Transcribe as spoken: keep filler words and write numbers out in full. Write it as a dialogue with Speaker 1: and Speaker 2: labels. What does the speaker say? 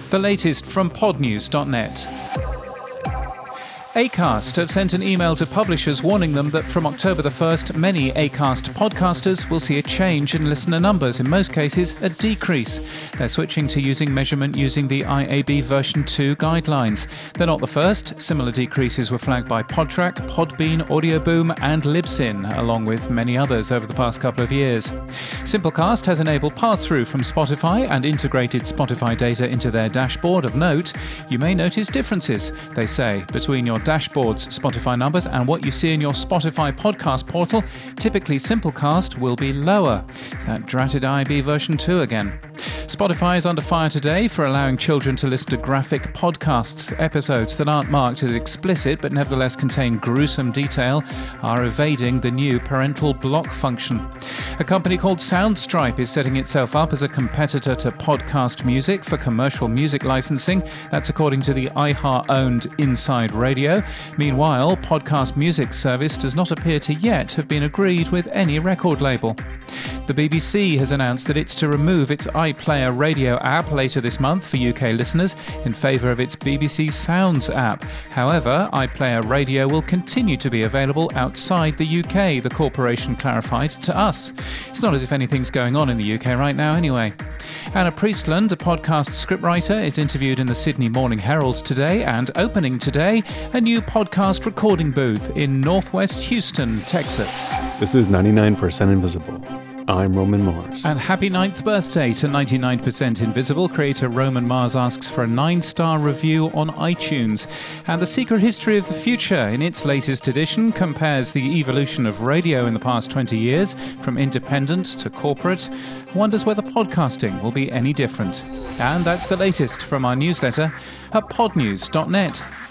Speaker 1: The latest from podnews dot net. Acast have sent an email to publishers warning them that from October the first, many Acast podcasters will see a change in listener numbers, in most cases a decrease. They're switching to using measurement using the I A B version two guidelines. They're not the first. Similar decreases were flagged by Podtrac, Podbean, Audioboom and Libsyn, along with many others over the past couple of years. Simplecast has enabled pass-through from Spotify and integrated Spotify data into their dashboard. Of note, you may notice differences, they say, between your dashboard's Spotify numbers and what you see in your Spotify podcast portal. Typically, Simplecast will be lower. It's that dratted I A B version two again. Spotify is under fire today for allowing children to listen to graphic podcasts. Episodes that aren't marked as explicit but nevertheless contain gruesome detail are evading the new parental block function. A company called Soundstripe is setting itself up as a competitor to Podcast Music for commercial music licensing. That's according to the iHeart-owned Inside Radio. Meanwhile, Podcast Music service does not appear to yet have been agreed with any record label. The B B C has announced that it's to remove its iPlayer Radio app later this month for U K listeners in favour of its B B C Sounds app. However, iPlayer Radio will continue to be available outside the U K, the corporation clarified to us. It's not as if anything's going on in the U K right now anyway. Anna Priestland, a podcast scriptwriter, is interviewed in the Sydney Morning Herald today, and opening today, a new podcast recording booth in northwest Houston, Texas.
Speaker 2: This is ninety-nine percent Invisible. I'm Roman Mars.
Speaker 1: And happy ninth birthday to ninety-nine percent Invisible. Creator Roman Mars asks for a nine-star review on iTunes. And The Secret History of the Future, in its latest edition, compares the evolution of radio in the past twenty years, from independent to corporate, wonders whether podcasting will be any different. And that's the latest from our newsletter at podnews dot net.